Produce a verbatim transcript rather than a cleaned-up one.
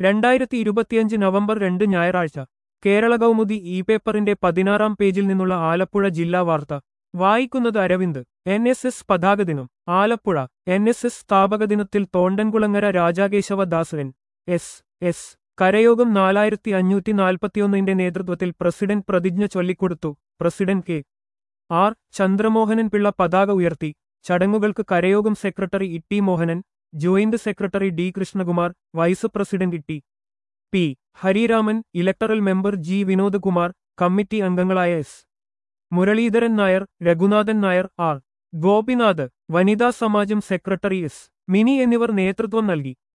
രണ്ടായിരത്തി ഇരുപത്തിയഞ്ച് നവംബർ രണ്ട് ഞായറാഴ്ച കേരള കൗമുദി ഇ പേപ്പറിന്റെ പതിനാറാം പേജിൽ നിന്നുള്ള ആലപ്പുഴ ജില്ലാ വാർത്ത വായിക്കുന്നത് അരവിന്ദ്. എൻ എസ് എസ് പതാക ദിനം ആലപ്പുഴ. എൻ എസ് എസ് സ്ഥാപക ദിനത്തിൽ Thondankulangara Rajakeshava Das N S S Karayogam നാലായിരത്തി അഞ്ഞൂറ്റി നാൽപ്പത്തിയൊന്നിന്റെ നേതൃത്വത്തിൽ പ്രസിഡന്റ് പ്രതിജ്ഞ ചൊല്ലിക്കൊടുത്തു. President K R Chandramohanan Pillai പതാക ഉയർത്തി. ചടങ്ങുകൾക്ക് Karayogam secretary E Mohanan, joint secretary D Krishnakumar, vice president T P Hariraman, electoral member G Vinod Kumar, committee അംഗങ്ങളായ S Muraleedharan Nair, Raghunathan Nair, R Gopinath, Vanitha Samajam secretary S mini എന്നിവർ നേതൃത്വം നൽകി.